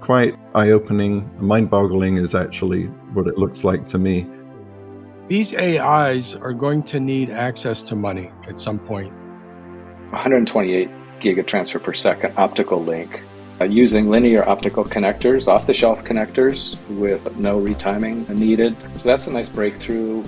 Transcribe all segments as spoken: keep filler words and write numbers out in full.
quite eye-opening. Mind-boggling is actually what it looks like to me. These A Is are going to need access to money at some point. one hundred twenty-eight gigabit transfer per second optical link uh, using linear optical connectors, off-the-shelf connectors with no retiming needed. So that's a nice breakthrough.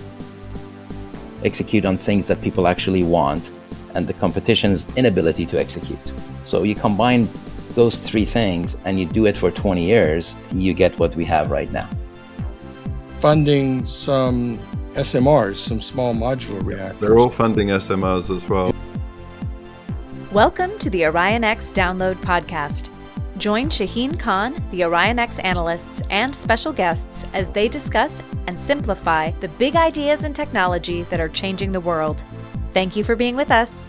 Execute on things that people actually want and the competition's inability to execute. So you combine those three things and you do it for twenty years, you get what we have right now. Funding some S M Rs, some small modular reactors. They're all funding S M Rs as well. Welcome to the Orion X Download Podcast. Join Shaheen Khan, the Orion X analysts, and special guests as they discuss and simplify the big ideas in technology that are changing the world. Thank you for being with us.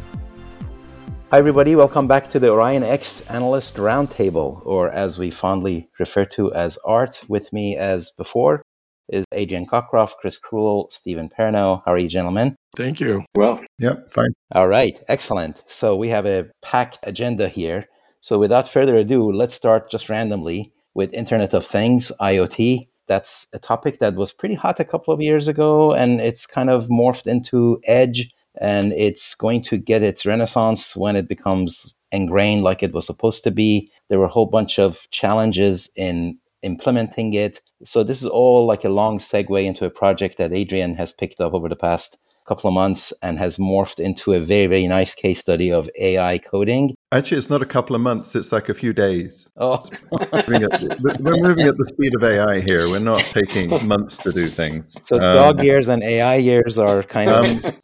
Hi everybody, welcome back to the Orion X Analyst Roundtable, or as we fondly refer to as ART. With me as before is Adrian Cockcroft, Chris Krull, Stephen Perno. How are you, gentlemen? Thank you. Well, Yep, fine. All right, excellent. So we have a packed agenda here. So without further ado, let's start just randomly with Internet of Things, I O T. That's a topic that was pretty hot a couple of years ago, and it's kind of morphed into Edge, and it's going to get its renaissance when it becomes ingrained like it was supposed to be. There were a whole bunch of challenges in implementing it. So this is all like a long segue into a project that Adrian has picked up over the past couple of months and has morphed into a very, very nice case study of A I coding. Actually, it's not a couple of months. It's like a few days. Oh, Moving at- We're moving at the speed of A I here. We're not taking months to do things. so Um, dog years and A I years are kind of...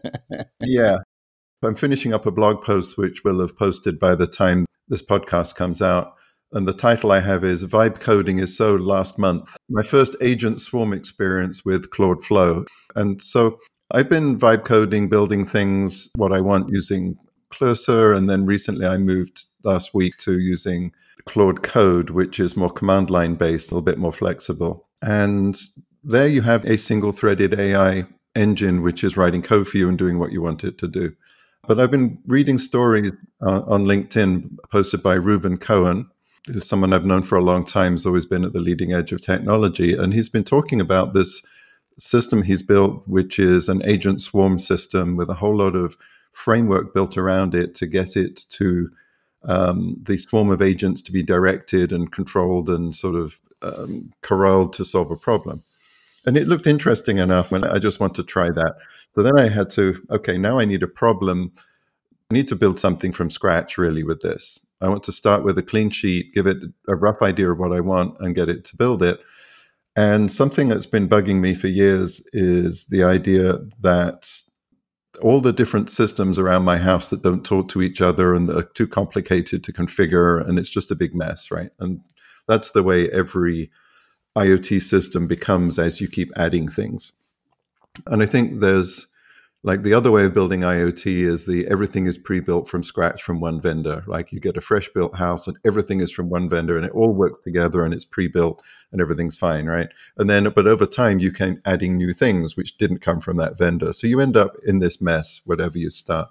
Yeah. I'm finishing up a blog post which will have posted by the time this podcast comes out. And the title I have is Vibe Coding is So Last Month. My first agent swarm experience with Claude Flow. And so I've been vibe coding, building things, what I want using Cursor. And then recently I moved last week to using Claude Code, which is more command line based, a little bit more flexible. And there you have a single threaded A I engine, which is writing code for you and doing what you want it to do. But I've been reading stories uh, on LinkedIn posted by Reuven Cohen, who's someone I've known for a long time, has always been at the leading edge of technology. And he's been talking about this system he's built, which is an agent swarm system with a whole lot of framework built around it to get it to um, the swarm of agents to be directed and controlled and sort of um, corralled to solve a problem. And it looked interesting enough, and I just want to try that. So then I had to, okay, now I need a problem. I need to build something from scratch, really, with this. I want to start with a clean sheet, give it a rough idea of what I want, and get it to build it. And something that's been bugging me for years is the idea that all the different systems around my house that don't talk to each other and are too complicated to configure, and it's just a big mess, right? And that's the way every I O T system becomes as you keep adding things. And I think there's like the other way of building I O T is the everything is pre-built from scratch from one vendor. Like you get a fresh built house and everything is from one vendor and it all works together and it's pre-built and everything's fine, right? And then, but over time you can adding new things which didn't come from that vendor. So you end up in this mess, whatever you start.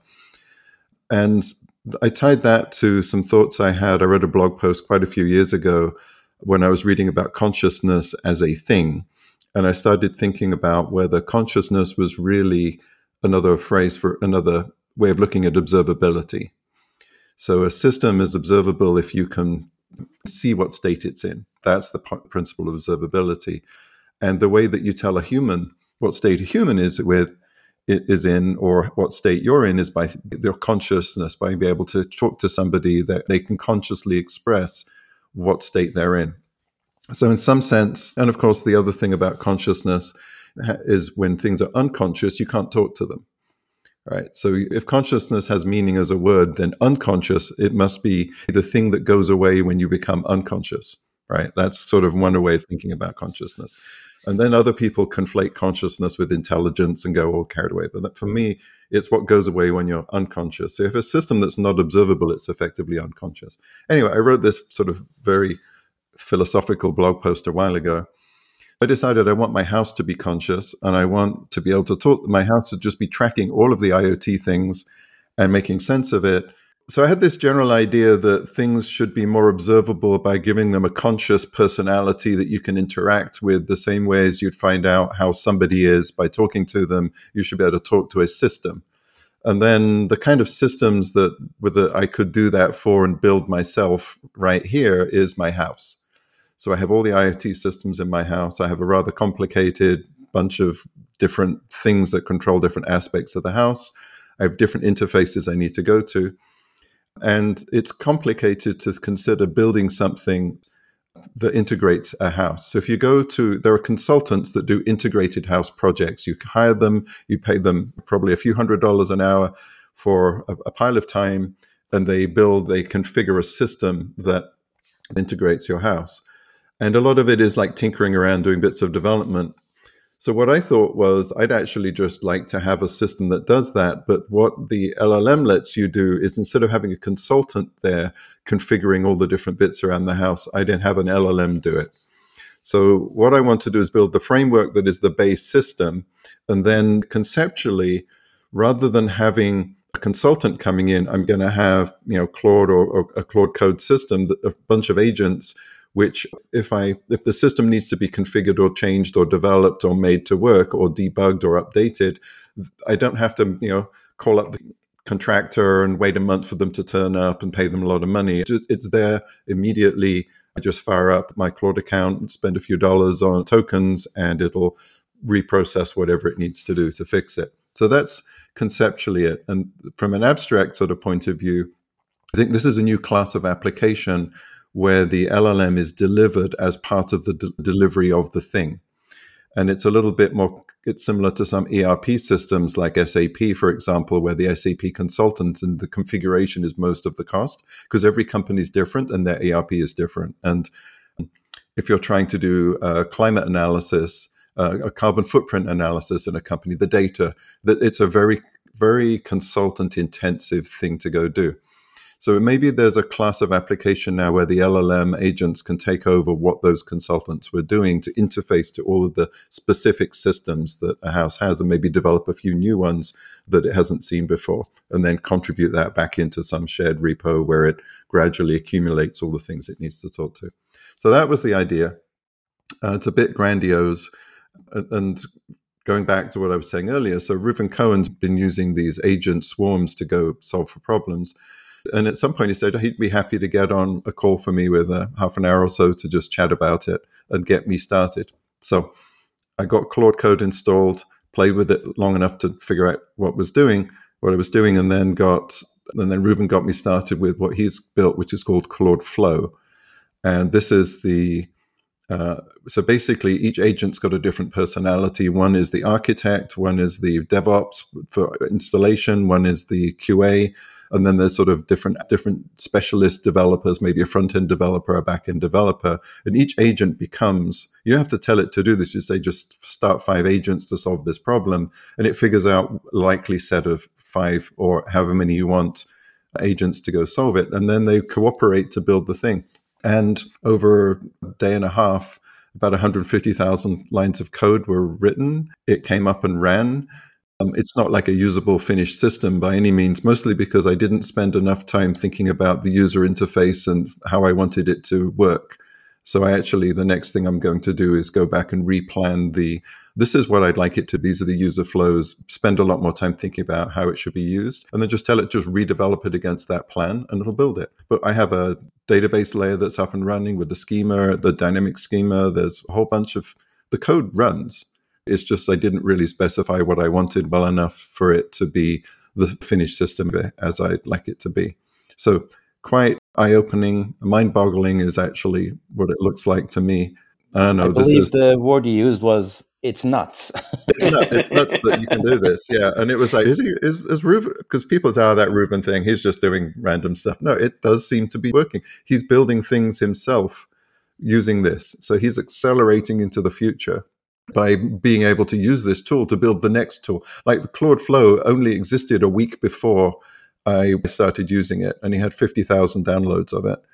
And I tied that to some thoughts I had. I read a blog post quite a few years ago when I was reading about consciousness as a thing. And I started thinking about whether consciousness was really another phrase for another way of looking at observability. So a system is observable if you can see what state it's in. That's the p- principle of observability. And the way that you tell a human what state a human is with is in, or what state you're in, is by their consciousness, by being able to talk to somebody that they can consciously express what state they're in. So in some sense, and of course the other thing about consciousness is when things are unconscious, you can't talk to them, right? So if consciousness has meaning as a word, then unconscious, it must be the thing that goes away when you become unconscious, right? That's sort of one way of thinking about consciousness. And then other people conflate consciousness with intelligence and go all carried away. But that, for me, it's what goes away when you're unconscious. So if a system that's not observable, it's effectively unconscious. Anyway, I wrote this sort of very philosophical blog post a while ago. I decided I want my house to be conscious, and I want to be able to talk. My house to just be tracking all of the I O T things and making sense of it. So I had this general idea that things should be more observable by giving them a conscious personality that you can interact with the same way as you'd find out how somebody is by talking to them. You should be able to talk to a system. And then the kind of systems that whether I could do that for and build myself right here is my house. So I have all the IoT systems in my house. I have a rather complicated bunch of different things that control different aspects of the house. I have different interfaces I need to go to. And it's complicated to consider building something that integrates a house. So if you go to, there are consultants that do integrated house projects. You hire them, you pay them probably a few hundred dollars an hour for a, a pile of time, and they build, they configure a system that integrates your house. And a lot of it is like tinkering around, doing bits of development. So what I thought was I'd actually just like to have a system that does that. But what the L L M lets you do is instead of having a consultant there configuring all the different bits around the house, I then have an L L M do it. So what I want to do is build the framework that is the base system. And then conceptually, rather than having a consultant coming in, I'm going to have, you know, Claude or, or a Claude Code system, a bunch of agents which if I if the system needs to be configured or changed or developed or made to work or debugged or updated, I don't have to, you know, call up the contractor and wait a month for them to turn up and pay them a lot of money. It's there immediately. I just fire up my Claude account, spend a few dollars on tokens, and it'll reprocess whatever it needs to do to fix it. So that's conceptually it. And from an abstract sort of point of view, I think this is a new class of application where the L L M is delivered as part of the de- delivery of the thing. And it's a little bit more, it's similar to some E R P systems like S A P, for example, where the S A P consultant and the configuration is most of the cost, because every company is different and their E R P is different. And if you're trying to do a climate analysis, uh, a carbon footprint analysis in a company, the data, that it's a very, very consultant intensive thing to go do. So maybe there's a class of application now where the L L M agents can take over what those consultants were doing to interface to all of the specific systems that a house has, and maybe develop a few new ones that it hasn't seen before, and then contribute that back into some shared repo where it gradually accumulates all the things it needs to talk to. So that was the idea. Uh, it's a bit grandiose. And going back to what I was saying earlier, so Reuven Cohen's been using these agent swarms to go solve for problems. And at some point he said he'd be happy to get on a call for me with a half an hour or so to just chat about it and get me started. So I got Claude Code installed, played with it long enough to figure out what was doing, what I was doing, and then got and then Reuven got me started with what he's built, which is called Claude Flow. And this is the uh, so basically each agent's got a different personality. One is the architect, one is the DevOps for installation, one is the Q A. And then there's sort of different different specialist developers, maybe a front-end developer, a back-end developer. And each agent becomes, you don't have to tell it to do this. You say, just start five agents to solve this problem. And it figures out a likely set of five or however many you want agents to go solve it. And then they cooperate to build the thing. And over a day and a half, about one hundred fifty thousand lines of code were written. It came up and ran. Um, it's not like a usable finished system by any means, mostly because I didn't spend enough time thinking about the user interface and how I wanted it to work. So I actually, the next thing I'm going to do is go back and replan the, this is what I'd like it to be. These are the user flows, spend a lot more time thinking about how it should be used, and then just tell it, just redevelop it against that plan and it'll build it. But I have a database layer that's up and running with the schema, the dynamic schema. There's a whole bunch of, the code runs. It's just I didn't really specify what I wanted well enough for it to be the finished system as I'd like it to be. So quite eye-opening, mind-boggling is actually what it looks like to me. I don't know. I this believe is, the word you used was, it's nuts. it's, nuts, it's nuts that you can do this, yeah. And it was like, is he, is, is Reuven, because people say, oh, that Reuven thing, he's just doing random stuff. No, it does seem to be working. He's building things himself using this. So he's accelerating into the future by being able to use this tool to build the next tool. Like the Claude Flow only existed a week before I started using it, and he had fifty thousand downloads of it.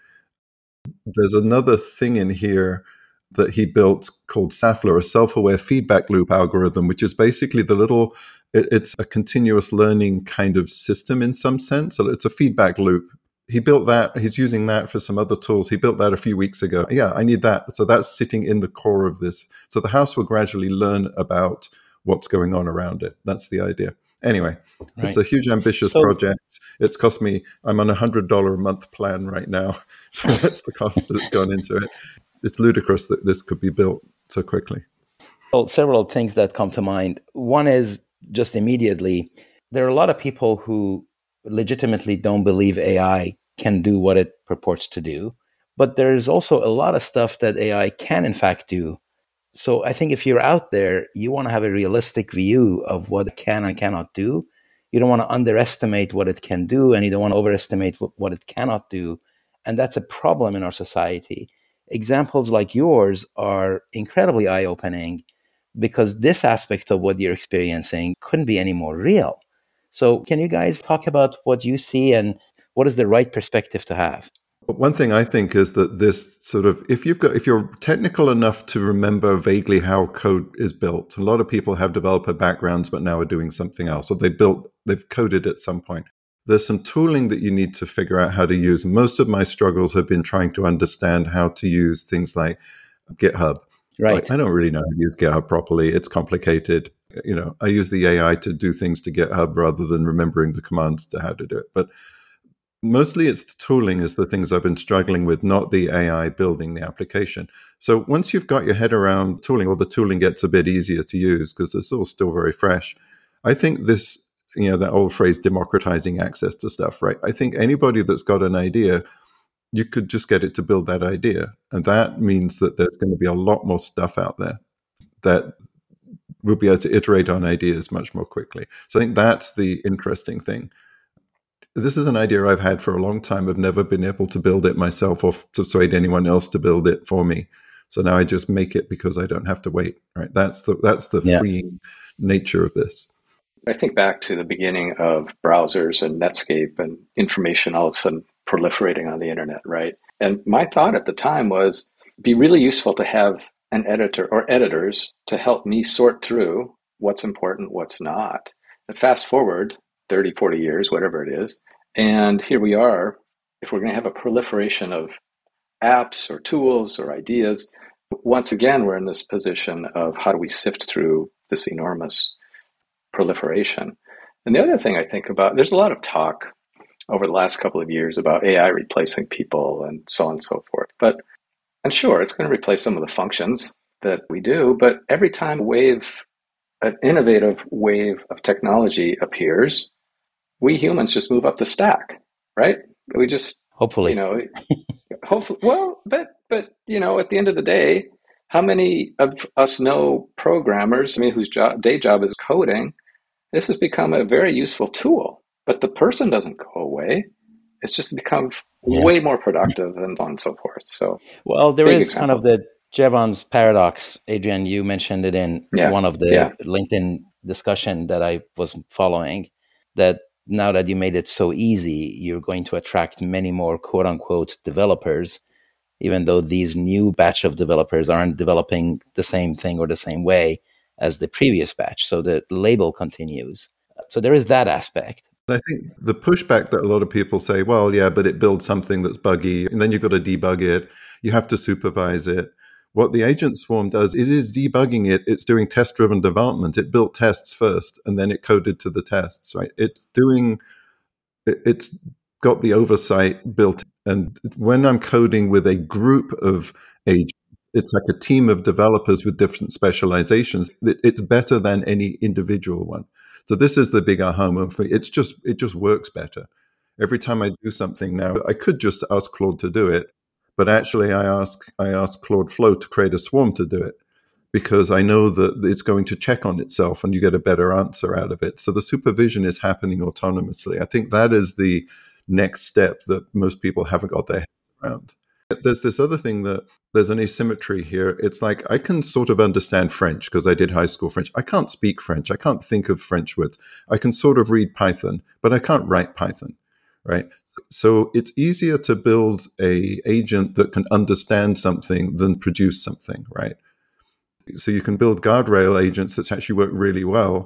There's another thing in here that he built called Safler, a self-aware feedback loop algorithm, which is basically the little it, it's a continuous learning kind of system in some sense. So it's a feedback loop. He built that. He's using that for some other tools. He built that a few weeks ago. Yeah, I need that. So that's sitting in the core of this. So the house will gradually learn about what's going on around it. That's the idea. Anyway, right. It's a huge, ambitious so, project. It's cost me, I'm on a one hundred dollars a month plan right now. So that's the cost that's gone into it. It's ludicrous that this could be built so quickly. Well, several things that come to mind. One is just immediately, there are a lot of people who legitimately don't believe A I can do what it purports to do. But there's also a lot of stuff that A I can in fact do. So I think if you're out there, you want to have a realistic view of what it can and cannot do. You don't want to underestimate what it can do, and you don't want to overestimate what, what it cannot do. And that's a problem in our society. Examples like yours are incredibly eye-opening because this aspect of what you're experiencing couldn't be any more real. So can you guys talk about what you see and what is the right perspective to have? One thing I think is that this sort of, if you've got, if you're technical enough to remember vaguely how code is built, a lot of people have developer backgrounds, but now are doing something else. Or they built, they've coded at some point. There's some tooling that you need to figure out how to use. Most of my struggles have been trying to understand how to use things like GitHub. Right. Like, I don't really know how to use GitHub properly. It's complicated. You know, I use the A I to do things to GitHub rather than remembering the commands to how to do it. But mostly it's the tooling is the things I've been struggling with, not the A I building the application. So once you've got your head around tooling, or the tooling gets a bit easier to use because it's all still very fresh. I think this, you know, that old phrase, democratizing access to stuff, right? I think anybody that's got an idea, you could just get it to build that idea. And that means that there's going to be a lot more stuff out there that we'll be able to iterate on ideas much more quickly. So I think that's the interesting thing. This is an idea I've had for a long time. I've never been able to build it myself or persuade anyone else to build it for me. So now I just make it because I don't have to wait, right? That's the that's the yeah. freeing nature of this. I think back to the beginning of browsers and Netscape and information all of a sudden proliferating on the internet, right? And my thought at the time was it'd be really useful to have an editor or editors to help me sort through what's important, what's not. And fast forward thirty, forty years, whatever it is. And here we are, if we're going to have a proliferation of apps or tools or ideas, once again, we're in this position of how do we sift through this enormous proliferation. And the other thing I think about, there's a lot of talk over the last couple of years about A I replacing people and so on and so forth. But, and sure, it's going to replace some of the functions that we do, but every time a wave, an innovative wave of technology appears, we humans just move up the stack, right? We just, hopefully, you know, hopefully, well, but, but, you know, at the end of the day, how many of us know programmers, I mean, whose job, day job is coding? This has become a very useful tool, but the person doesn't go away. It's just become yeah. way more productive and so on and so forth. So, well, there is example. kind of the Jevons paradox. Adrian, you mentioned it in yeah. one of the yeah. LinkedIn discussion that I was following, that now that you made it so easy, you're going to attract many more quote unquote developers, even though these new batch of developers aren't developing the same thing or the same way as the previous batch. So the label continues. So there is that aspect. I think the pushback that a lot of people say, well, yeah, but it builds something that's buggy, and then you've got to debug it. You have to supervise it. What the agent swarm does, it is debugging it. It's doing test-driven development. It built tests first, and then it coded to the tests, right? It's doing, it's got the oversight built. And when I'm coding with a group of agents, it's like a team of developers with different specializations. It's better than any individual one. So this is the big aha moment for me. It's just, it just works better. Every time I do something now, I could just ask Claude to do it. But actually, I ask I ask Claude Flow to create a swarm to do it because I know that it's going to check on itself and you get a better answer out of it. So the supervision is happening autonomously. I think that is the next step that most people haven't got their heads around. There's this other thing that there's an asymmetry here. It's like I can sort of understand French because I did high school French. I can't speak French. I can't think of French words. I can sort of read Python, but I can't write Python, right? So it's easier to build a agent that can understand something than produce something, right? So you can build guardrail agents that actually work really well,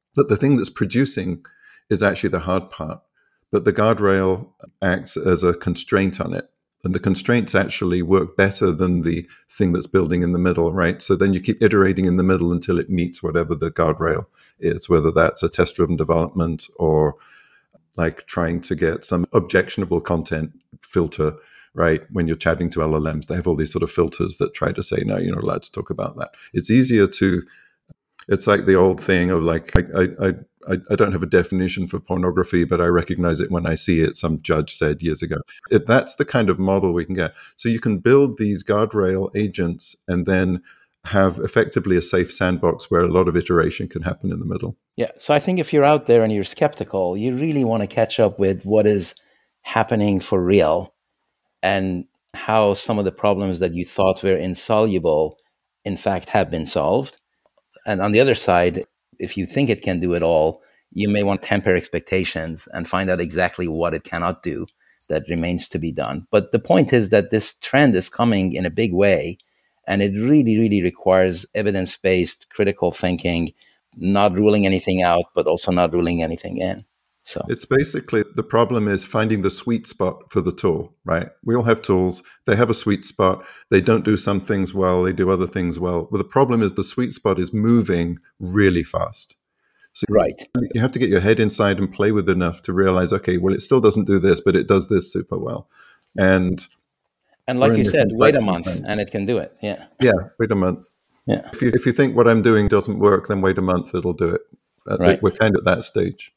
But the thing that's producing is actually the hard part. But the guardrail acts as a constraint on it. And the constraints actually work better than the thing that's building in the middle, right? So then you keep iterating in the middle until it meets whatever the guardrail is, whether that's a test-driven development or like trying to get some objectionable content filter, right? When you're chatting to L L Ms, they have all these sort of filters that try to say, no, you're not allowed to talk about that. It's easier to, it's like the old thing of like, I, I, I, I don't have a definition for pornography, but I recognize it when I see it, some judge said years ago. It, that's the kind of model we can get. So you can build these guardrail agents and then have effectively a safe sandbox where a lot of iteration can happen in the middle. Yeah. So I think if you're out there and you're skeptical, you really want to catch up with what is happening for real and how some of the problems that you thought were insoluble, in fact, have been solved. And on the other side, if you think it can do it all, you may want to temper expectations and find out exactly what it cannot do that remains to be done. But the point is that this trend is coming in a big way, and it really, really requires evidence-based critical thinking, not ruling anything out, but also not ruling anything in. So it's basically, the problem is finding the sweet spot for the tool, right? We all have tools. They have a sweet spot. They don't do some things well. They do other things well. But the problem is the sweet spot is moving really fast. So right. You have to get your head inside and play with enough to realize, okay, well, it still doesn't do this, but it does this super well. And and like you said, wait a month time. And it can do it. Yeah. Yeah, wait a month. Yeah. If you if you think what I'm doing doesn't work, then wait a month, it'll do it. Right. We're kind of at that stage.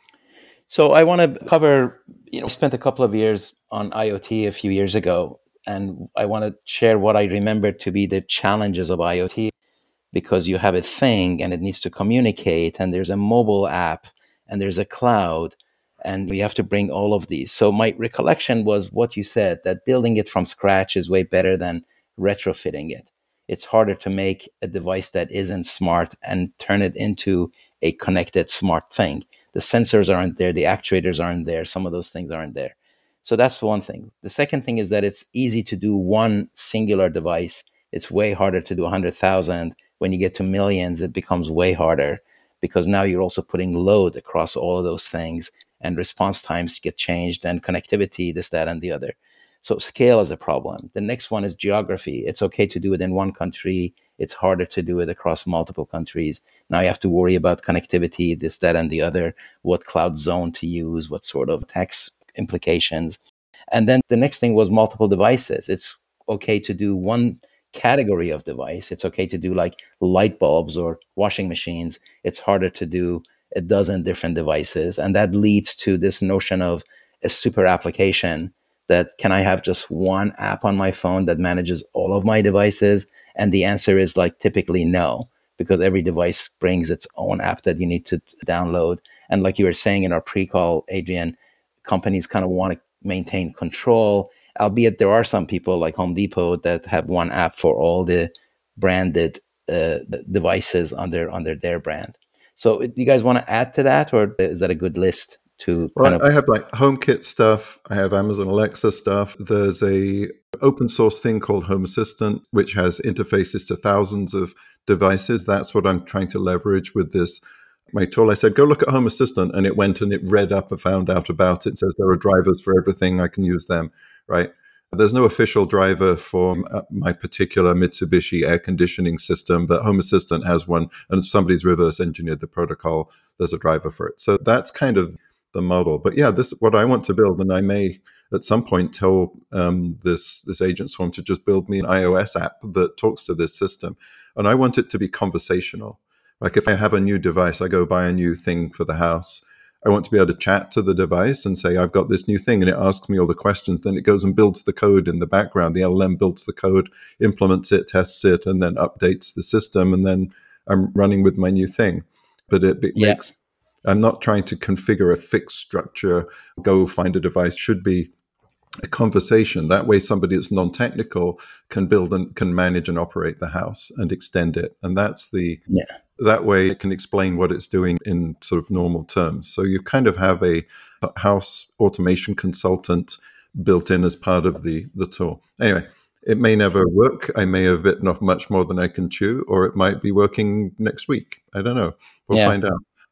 So I want to cover, you know, I spent a couple of years on IoT a few years ago, and I want to share what I remember to be the challenges of IoT, because you have a thing and it needs to communicate, and there's a mobile app and there's a cloud, and we have to bring all of these. So my recollection was what you said, that building it from scratch is way better than retrofitting it. It's harder to make a device that isn't smart and turn it into a connected smart thing. The sensors aren't there, the actuators aren't there, some of those things aren't there. So that's one thing. The second thing is that it's easy to do one singular device. It's way harder to do one hundred thousand. When you get to millions, it becomes way harder, because now you're also putting load across all of those things, and response times get changed, and connectivity, this, that, and the other. So scale is a problem. The next one is geography. It's okay to do it in one country. It's harder to do it across multiple countries. Now you have to worry about connectivity, this, that, and the other, what cloud zone to use, what sort of tax implications. And then the next thing was multiple devices. It's okay to do one category of device. It's okay to do like light bulbs or washing machines. It's harder to do a dozen different devices. And that leads to this notion of a super application, that can I have just one app on my phone that manages all of my devices? And the answer is like typically no, because every device brings its own app that you need to download. And like you were saying in our pre-call, Adrian, companies kind of want to maintain control, albeit there are some people like Home Depot that have one app for all the branded uh, devices under under their brand. So do you guys want to add to that, or is that a good list? To well, kind of- I have like HomeKit stuff. I have Amazon Alexa stuff. There's a open source thing called Home Assistant, which has interfaces to thousands of devices. That's what I'm trying to leverage with this. My tool, I said, go look at Home Assistant. And it went and it read up and found out about it. It says there are drivers for everything. I can use them, right? There's no official driver for my particular Mitsubishi air conditioning system, but Home Assistant has one, and somebody's reverse engineered the protocol. There's a driver for it. So that's kind of the model. But yeah, this is what I want to build, and I may at some point tell um, this this agent swarm to just build me an iOS app that talks to this system. And I want it to be conversational. Like if I have a new device, I go buy a new thing for the house, I want to be able to chat to the device and say, I've got this new thing, and it asks me all the questions. Then it goes and builds the code in the background. The L L M builds the code, implements it, tests it, and then updates the system. And then I'm running with my new thing. But it, it yeah. makes, I'm not trying to configure a fixed structure, go find a device. Should be a conversation. That way somebody that's non-technical can build and can manage and operate the house and extend it. And that's the... Yeah. That way it can explain what it's doing in sort of normal terms. So you kind of have a house automation consultant built in as part of the, the tool. Anyway, it may never work. I may have bitten off much more than I can chew, or it might be working next week. I don't know. We'll yeah. find out.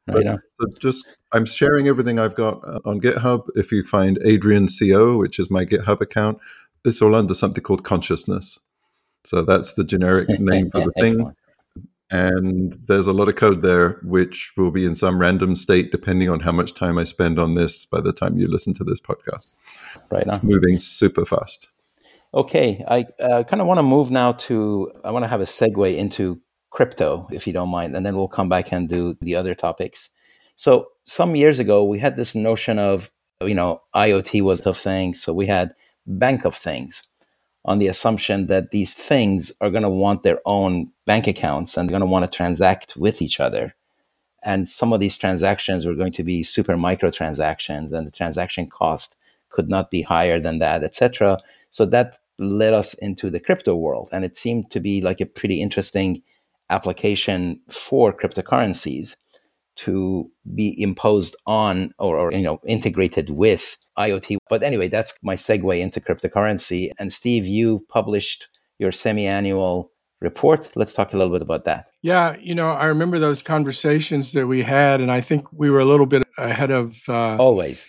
Right on. So just, I'm sharing everything I've got on GitHub. If you find Adrian C O, which is my GitHub account, it's all under something called consciousness. So that's the generic name for the thing. Excellent. And there's a lot of code there, which will be in some random state, depending on how much time I spend on this by the time you listen to this podcast. Right on. It's moving super fast. Okay, I uh, kind of want to move now to, I want to have a segue into crypto, if you don't mind, and then we'll come back and do the other topics. So some years ago, we had this notion of, you know, IoT was a thing. So we had Bank of Things on the assumption that these things are going to want their own bank accounts and they're going to want to transact with each other. And some of these transactions were going to be super micro transactions, and the transaction cost could not be higher than that, et cetera. So that led us into the crypto world. And it seemed to be like a pretty interesting application for cryptocurrencies to be imposed on or, or you know integrated with IoT. But anyway, that's my segue into cryptocurrency. And Steve, you published your semi-annual report. Let's talk a little bit about that. Yeah, you know, I remember those conversations that we had, and I think we were a little bit ahead of uh, always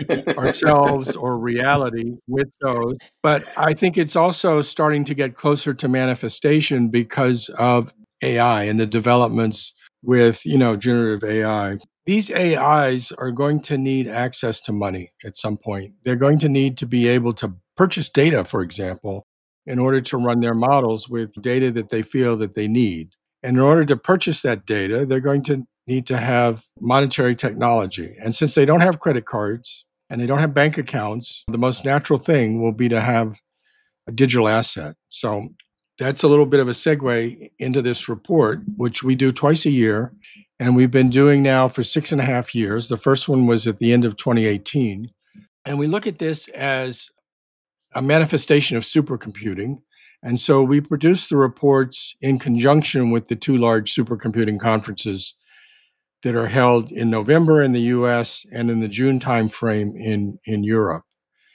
ourselves or reality with those. But I think it's also starting to get closer to manifestation because of A I and the developments with, you know, generative A I. These A Is are going to need access to money at some point. They're going to need to be able to purchase data, for example, in order to run their models with data that they feel that they need. And in order to purchase that data, they're going to need to have monetary technology. And since they don't have credit cards and they don't have bank accounts, the most natural thing will be to have a digital asset. So that's a little bit of a segue into this report, which we do twice a year. And we've been doing now for six and a half years. The first one was at the end of twenty eighteen. And we look at this as a manifestation of supercomputing. And so we produce the reports in conjunction with the two large supercomputing conferences that are held in November in the U S and in the June timeframe in, in Europe.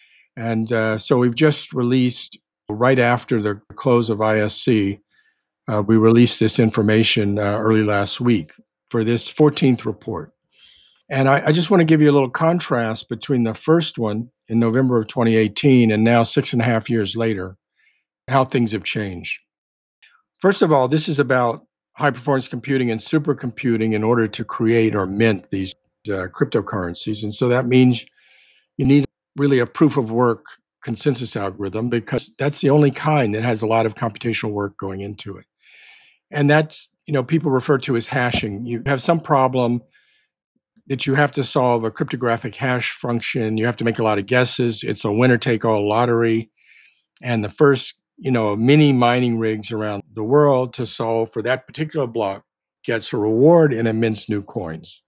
And uh, so we've just released, right after the close of I S C, uh, we released this information uh, early last week for this fourteenth report. And I, I just want to give you a little contrast between the first one in November of twenty eighteen and now six and a half years later, how things have changed. First of all, this is about high-performance computing and supercomputing in order to create or mint these uh, cryptocurrencies. And so that means you need really a proof-of-work consensus algorithm, because that's the only kind that has a lot of computational work going into it. And that's, you know, people refer to as hashing. You have some problem that you have to solve, a cryptographic hash function. You have to make a lot of guesses. It's a winner-take-all lottery. And the first, you know, many mining rigs around the world to solve for that particular block gets a reward and it mints new coins.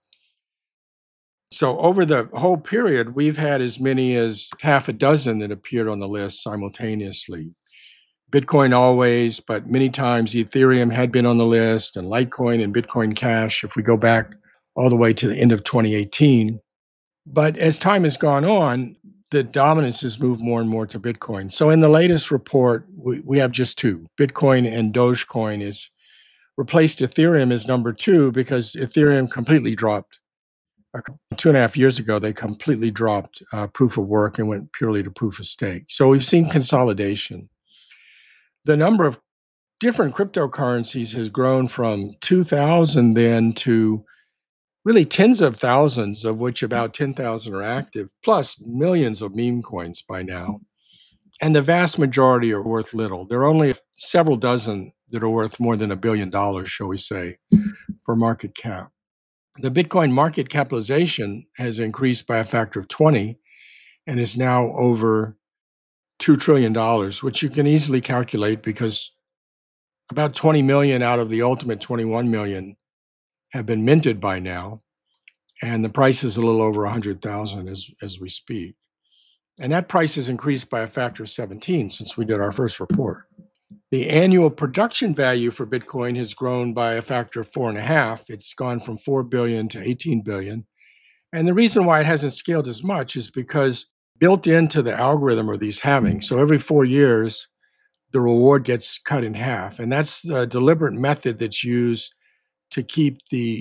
So over the whole period, we've had as many as half a dozen that appeared on the list simultaneously. Bitcoin always, but many times Ethereum had been on the list, and Litecoin and Bitcoin Cash, if we go back all the way to the end of twenty eighteen. But as time has gone on, the dominance has moved more and more to Bitcoin. So in the latest report, we, we have just two. Bitcoin and Dogecoin is replaced Ethereum as number two because Ethereum completely dropped. Two and a half years ago, they completely dropped uh, proof of work and went purely to proof of stake. So we've seen consolidation. The number of different cryptocurrencies has grown from two thousand then to really tens of thousands, of which about ten thousand are active, plus millions of meme coins by now. And the vast majority are worth little. There are only several dozen that are worth more than a billion dollars, shall we say, for market cap. The Bitcoin market capitalization has increased by a factor of twenty and is now over two trillion dollars, which you can easily calculate because about twenty million out of the ultimate twenty-one million have been minted by now. And the price is a little over one hundred thousand as, as we speak. And that price has increased by a factor of seventeen since we did our first report. The annual production value for Bitcoin has grown by a factor of four and a half. It's gone from four billion to eighteen billion. And the reason why it hasn't scaled as much is because built into the algorithm are these halvings. So every four years, the reward gets cut in half. And that's the deliberate method that's used to keep the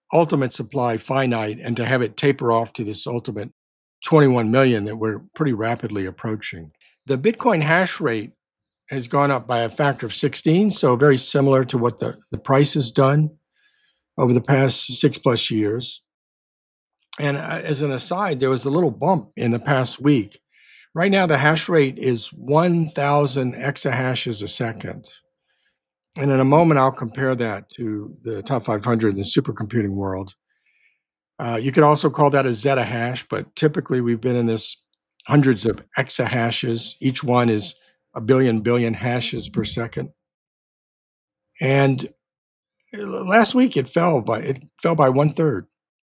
ultimate supply finite and to have it taper off to this ultimate twenty-one million that we're pretty rapidly approaching. The Bitcoin hash rate has gone up by a factor of sixteen, so very similar to what the, the price has done over the past six plus years. And as an aside, there was a little bump in the past week. Right now, the hash rate is one thousand exahashes a second. And in a moment, I'll compare that to the top five hundred in the supercomputing world. Uh, you could also call that a zettahash, but typically we've been in this hundreds of exahashes. Each one is a billion billion hashes per second. And last week it fell by it fell by one third.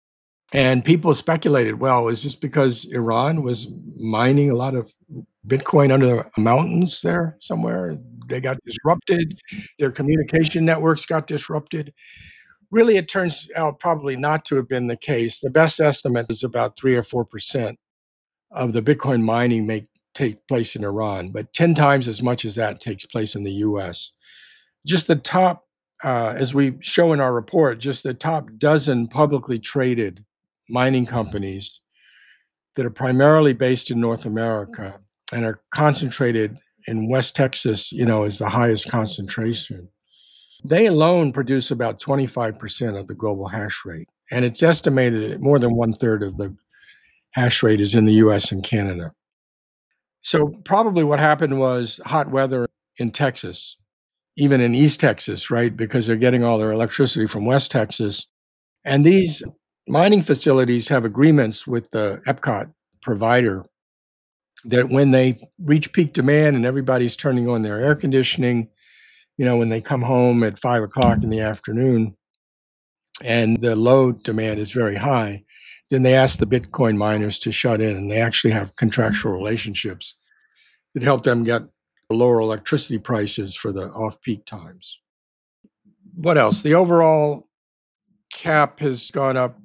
And people speculated, well, is this because Iran was mining a lot of Bitcoin under the mountains there somewhere? They got disrupted. Their communication networks got disrupted. Really, it turns out probably not to have been the case. The best estimate is about three or four percent of the Bitcoin mining may take place in Iran, but ten times as much as that takes place in the U S. Just the top, uh, as we show in our report, just the top dozen publicly traded mining companies that are primarily based in North America and are concentrated in West Texas, you know, is the highest concentration. They alone produce about twenty-five percent of the global hash rate. And it's estimated that more than one third of the hash rate is in the U S and Canada. So probably what happened was hot weather in Texas, even in East Texas, right? Because they're getting all their electricity from West Texas. And these mining facilities have agreements with the ERCOT provider that when they reach peak demand and everybody's turning on their air conditioning, you know, when they come home at five o'clock in the afternoon and the load demand is very high, then they ask the Bitcoin miners to shut in, and they actually have contractual relationships that help them get lower electricity prices for the off-peak times. What else? The overall cap has gone up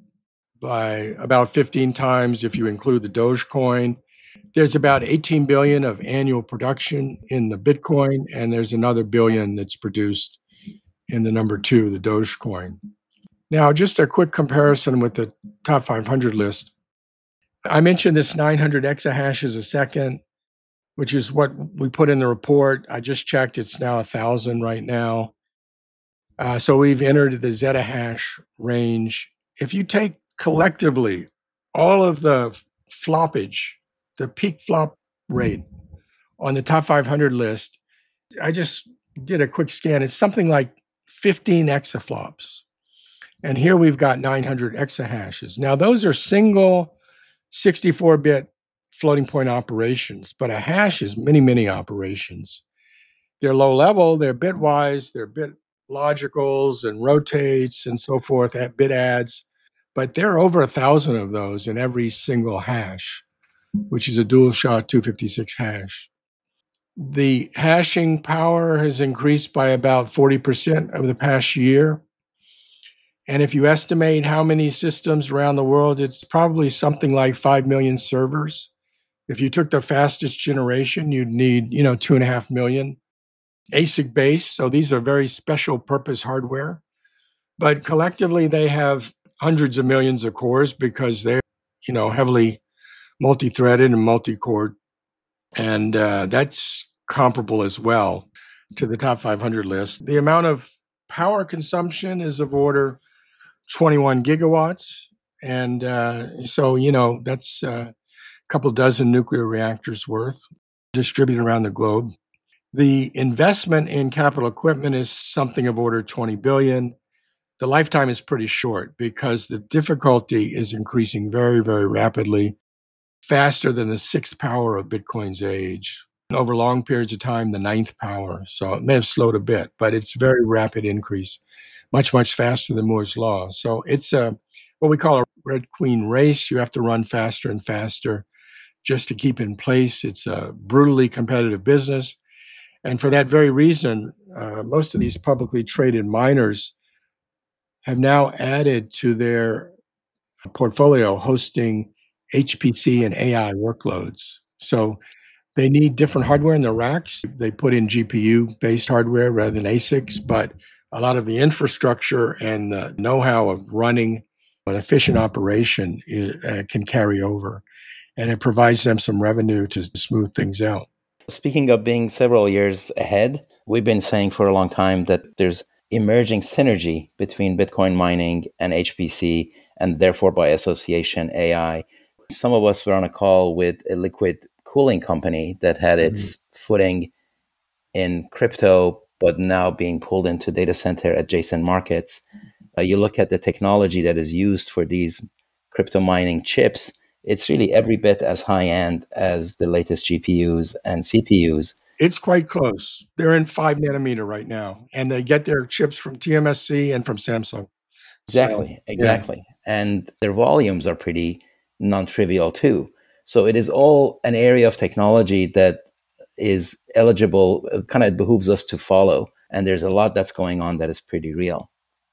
by about fifteen times if you include the Dogecoin. There's about eighteen billion of annual production in the Bitcoin, and there's another billion that's produced in the number two, the Dogecoin. Now, just a quick comparison with the top five hundred list. I mentioned this nine hundred exahashes a second, which is what we put in the report. I just checked. It's now one thousand right now. Uh, so we've entered the zettahash range. If you take collectively all of the floppage, the peak flop rate on the top five hundred list, I just did a quick scan. It's something like fifteen exaflops. And here we've got nine hundred exahashes. Now, those are single sixty-four bit floating point operations, but a hash is many, many operations. They're low level, they're bitwise, they're bit logicals and rotates and so forth, at bit adds, but there are over a thousand of those in every single hash, which is a dual shot two fifty-six hash. The hashing power has increased by about forty percent over the past year. And if you estimate how many systems around the world, it's probably something like five million servers. If you took the fastest generation, you'd need, you know, two and a half million A S I C-based. So these are very special purpose hardware. But collectively, they have hundreds of millions of cores because they're, you know, heavily multi-threaded and multi-core. And uh, that's comparable as well to the top five hundred list. The amount of power consumption is of order twenty-one gigawatts. And uh, so, you know, that's a couple dozen nuclear reactors worth distributed around the globe. The investment in capital equipment is something of order twenty billion. The lifetime is pretty short because the difficulty is increasing very, very rapidly, faster than the sixth power of Bitcoin's age. Over long periods of time, the ninth power. So it may have slowed a bit, but it's very rapid increase, much, much faster than Moore's Law. So it's a what we call a Red Queen race. You have to run faster and faster just to keep in place. It's a brutally competitive business. And for that very reason, uh, most of these publicly traded miners have now added to their portfolio hosting H P C and A I workloads. So they need different hardware in their racks. They put in G P U-based hardware rather than A S I Cs, but a lot of the infrastructure and the know-how of running an efficient operation is, uh, can carry over. And it provides them some revenue to smooth things out. Speaking of being several years ahead, we've been saying for a long time that there's emerging synergy between Bitcoin mining and H P C, and therefore by association A I. Some of us were on a call with a liquid cooling company that had its mm-hmm. footing in crypto, but now being pulled into data center adjacent markets. Uh, you look at the technology that is used for these crypto mining chips, it's really every bit as high end as the latest G P Us and C P Us. It's quite close. They're in five nanometer right now, and they get their chips from T M S C and from Samsung. Exactly, so, exactly. Yeah. And their volumes are pretty non-trivial too. So it is all an area of technology that is eligible, kind of behooves us to follow. And there's a lot that's going on that is pretty real.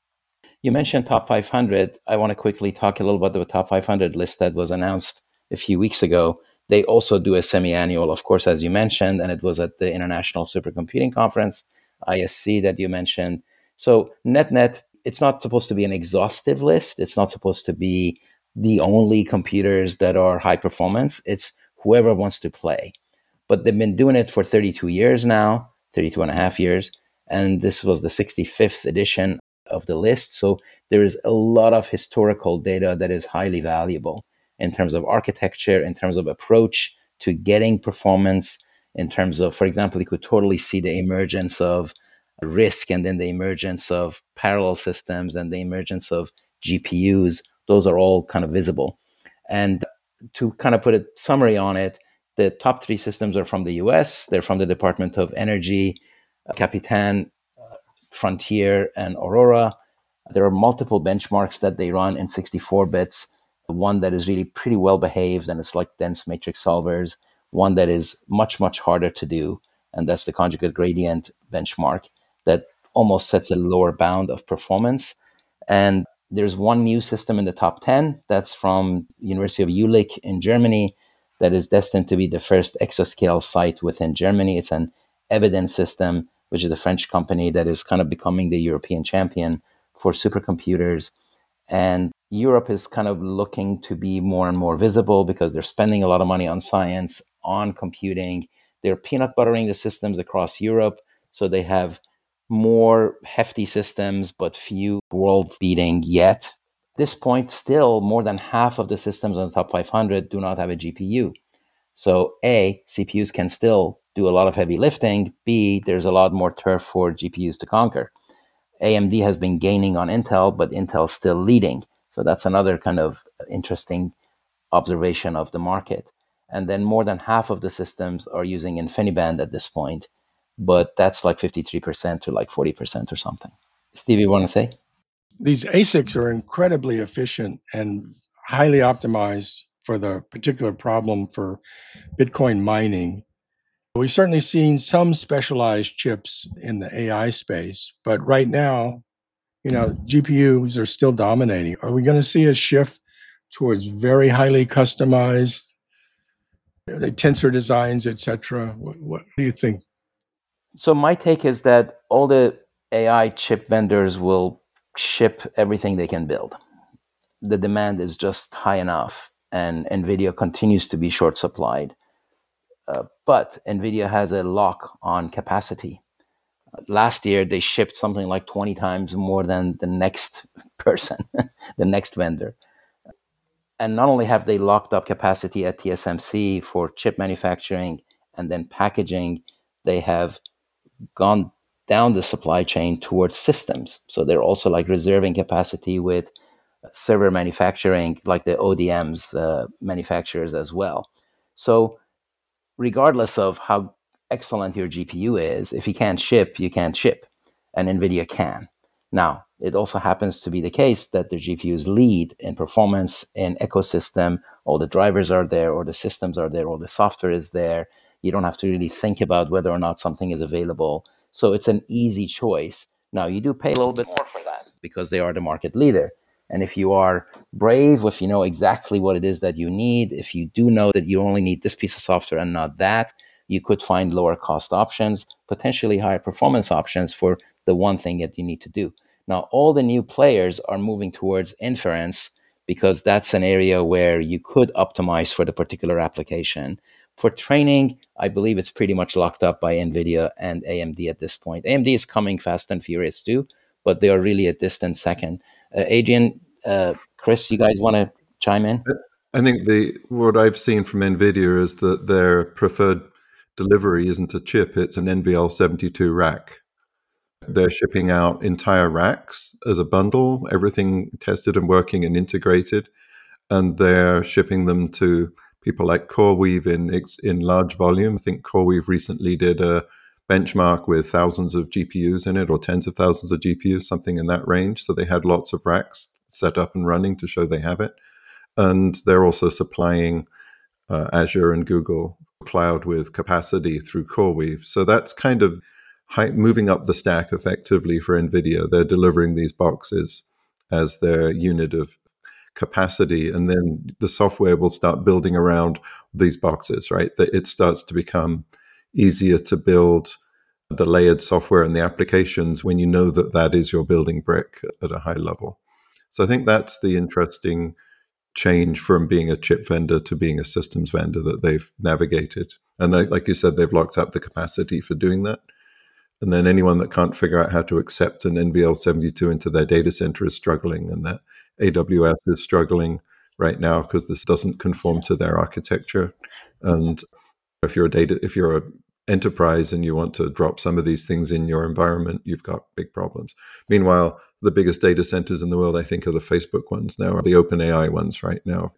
You mentioned top five hundred. I want to quickly talk a little about the top five hundred list that was announced a few weeks ago. They also do a semi-annual, of course, as you mentioned, and it was at the International Supercomputing Conference, I S C, that you mentioned. So net-net, it's not supposed to be an exhaustive list. It's not supposed to be the only computers that are high performance. It's whoever wants to play. But they've been doing it for thirty-two years now, thirty-two and a half years. And this was the sixty-fifth edition of the list. So there is a lot of historical data that is highly valuable in terms of architecture, in terms of approach to getting performance, in terms of, for example, you could totally see the emergence of RISC and then the emergence of parallel systems and the emergence of G P Us. Those are all kind of visible. And to kind of put a summary on it, the top three systems are from the U S. They're from the Department of Energy, Capitan, Frontier, and Aurora. There are multiple benchmarks that they run in sixty-four bits. One that is really pretty well behaved, and it's like dense matrix solvers. One that is much, much harder to do, and that's the conjugate gradient benchmark that almost sets a lower bound of performance. And there's one new system in the top ten that's from University of Jülich in Germany that is destined to be the first exascale site within Germany. It's an Evidence system, which is a French company that is kind of becoming the European champion for supercomputers. And Europe is kind of looking to be more and more visible because they're spending a lot of money on science, on computing. They're peanut buttering the systems across Europe. So they have more hefty systems, but few world-beating yet. At this point, still more than half of the systems on the top five hundred do not have a G P U. So A, C P Us can still do a lot of heavy lifting. B, there's a lot more turf for G P Us to conquer. A M D has been gaining on Intel, but Intel's still leading. So that's another kind of interesting observation of the market. And then more than half of the systems are using InfiniBand at this point, but that's like fifty-three percent to like forty percent or something. Steve, you want to say? These A S I Cs are incredibly efficient and highly optimized for the particular problem for Bitcoin mining. We've certainly seen some specialized chips in the A I space, but right now, you know, G P Us are still dominating. Are we going to see a shift towards very highly customized the tensor designs, et cetera? What, what do you think? So my take is that all the A I chip vendors will ship everything they can build. The demand is just high enough, and NVIDIA continues to be short supplied. Uh, but NVIDIA has a lock on capacity. Uh, last year, they shipped something like twenty times more than the next person, the next vendor. And not only have they locked up capacity at T S M C for chip manufacturing and then packaging, they have gone down the supply chain towards systems. So they're also like reserving capacity with server manufacturing, like the O D Ms uh, manufacturers as well. So regardless of how excellent your G P U is, if you can't ship, you can't ship. And NVIDIA can. Now, it also happens to be the case that the G P Us lead in performance, in ecosystem. All the drivers are there, or the systems are there, or the software is there. You don't have to really think about whether or not something is available. So it's an easy choice. Now, you do pay a little bit more for that because they are the market leader. And if you are brave, if you know exactly what it is that you need, if you do know that you only need this piece of software and not that, you could find lower cost options, potentially higher performance options for the one thing that you need to do. Now, all the new players are moving towards inference because that's an area where you could optimize for the particular application. For training, I believe it's pretty much locked up by NVIDIA and A M D at this point. A M D is coming fast and furious too, but they are really a distant second. Uh, Adrian, uh, Chris, you guys want to chime in? I think the what I've seen from NVIDIA is that their preferred delivery isn't a chip, it's an N V L seventy-two rack. They're shipping out entire racks as a bundle, everything tested and working and integrated, and they're shipping them to people like CoreWeave in in large volume. I think CoreWeave recently did a benchmark with thousands of G P Us in it, or tens of thousands of G P Us, something in that range. So they had lots of racks set up and running to show they have it. And they're also supplying uh, Azure and Google Cloud with capacity through CoreWeave. So that's kind of high, moving up the stack effectively for NVIDIA. They're delivering these boxes as their unit of capacity, and then the software will start building around these boxes, right? That it starts to become easier to build the layered software and the applications when you know that that is your building brick at a high level. So I think that's the interesting change from being a chip vendor to being a systems vendor that they've navigated. And like you said, they've locked up the capacity for doing that. And then anyone that can't figure out how to accept an N V L seventy-two into their data center is struggling, and that A W S is struggling right now because this doesn't conform to their architecture. And if you're a data, if you're a enterprise and you want to drop some of these things in your environment, you've got big problems. Meanwhile, the biggest data centers in the world, I think, are the Facebook ones now, or the OpenAI ones right now.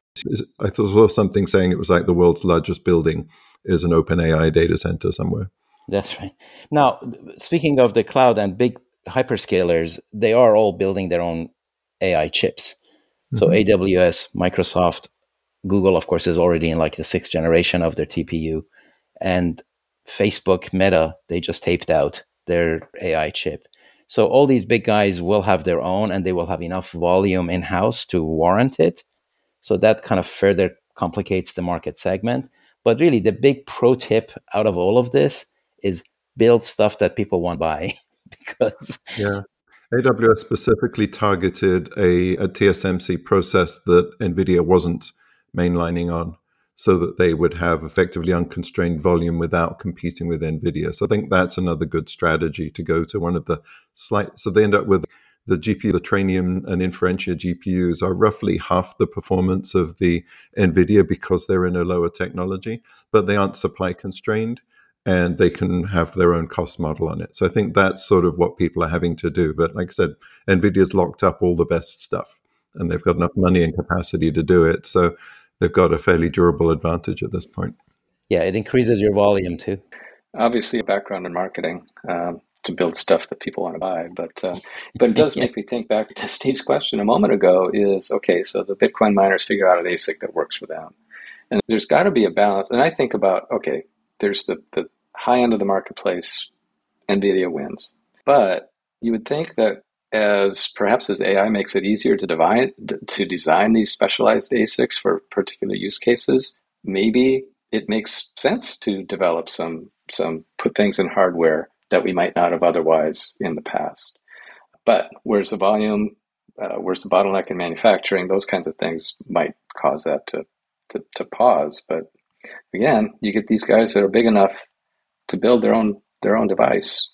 I saw something saying it was like the world's largest building is an OpenAI data center somewhere. That's right. Now, speaking of the cloud and big hyperscalers, they are all building their own A I chips. Mm-hmm. So A W S, Microsoft, Google, of course, is already in like the sixth generation of their T P U. And Facebook, Meta, they just taped out their A I chip. So all these big guys will have their own, and they will have enough volume in-house to warrant it. So that kind of further complicates the market segment. But really, the big pro tip out of all of this is build stuff that people want to buy. because yeah, A W S specifically targeted a, a T S M C process that NVIDIA wasn't mainlining on, so that they would have effectively unconstrained volume without competing with NVIDIA. So I think that's another good strategy to go to one of the slight. So they end up with the G P U, the Trainium and Inferentia G P Us are roughly half the performance of the NVIDIA because they're in a lower technology, but they aren't supply constrained and they can have their own cost model on it. So I think that's sort of what people are having to do. But like I said, NVIDIA's locked up all the best stuff and they've got enough money and capacity to do it. So they've got a fairly durable advantage at this point. Yeah, it increases your volume too. Obviously, a background in marketing um, to build stuff that people want to buy. But uh, but it does make me think back to Steve's question a moment ago is, okay, so the Bitcoin miners figure out an A S I C that works for them. And there's got to be a balance. And I think about, okay, there's the, the high end of the marketplace, NVIDIA wins. But you would think that as perhaps as A I makes it easier to divine, to design these specialized A S I Cs for particular use cases, maybe it makes sense to develop some, some put things in hardware that we might not have otherwise in the past. But where's the volume, uh, where's the bottleneck in manufacturing, those kinds of things might cause that to, to, to pause. But again, you get these guys that are big enough to build their own their own device.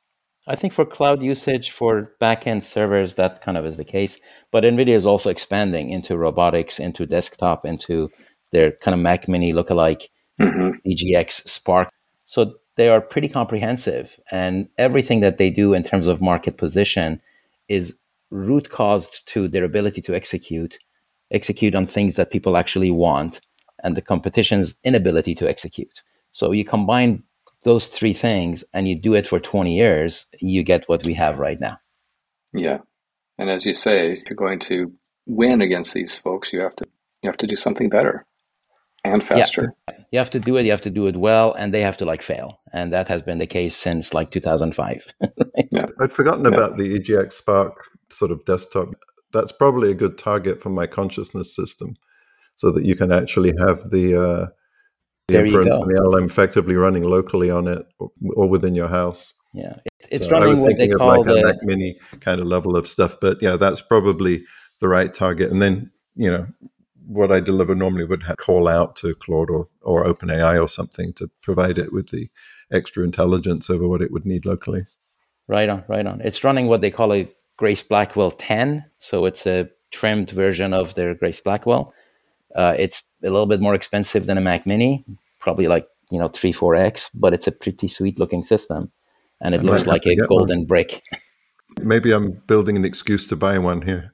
I think for cloud usage, for backend servers, that kind of is the case. But NVIDIA is also expanding into robotics, into desktop, into their kind of Mac Mini lookalike, mm-hmm. D G X Spark. So they are pretty comprehensive. And everything that they do in terms of market position is root caused to their ability to execute, execute on things that people actually want, and the competition's inability to execute. So you combine those three things and you do it for twenty years, you get what we have right now. Yeah. And as you say, if you're going to win against these folks, you have to you have to do something better and faster. Yeah. You have to do it, you have to do it well, and they have to like fail. And that has been the case since like two thousand five. Right? Yeah. I'd forgotten yeah. about the E G X Spark sort of desktop. That's probably a good target for my consciousness system, so that you can actually have the uh, the there you go. And the L L M effectively running locally on it or, or within your house. Yeah, it's, it's So I running was what they thinking of call like a the Mac Mini kind of level of stuff, but yeah, that's probably the right target. And then, you know, what I deliver normally would have call out to Claude or, or OpenAI or something to provide it with the extra intelligence over what it would need locally. right on, right on. It's running what they call a Grace Blackwell ten, so it's a trimmed version of their Grace Blackwell. Uh, it's a little bit more expensive than a Mac Mini, probably like, you know, three, four X, but it's a pretty sweet looking system. And it I might looks have like to a get golden one. brick. Maybe I'm building an excuse to buy one here.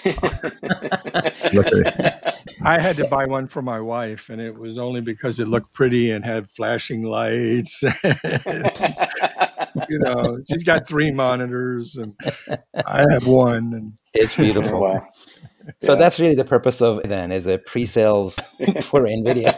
Okay. I had to buy one for my wife, and it was only because it looked pretty and had flashing lights. You know, she's got three monitors, and I have one. And It's beautiful. Oh, wow. So Yeah. that's really the purpose of then, is a pre-sales for NVIDIA.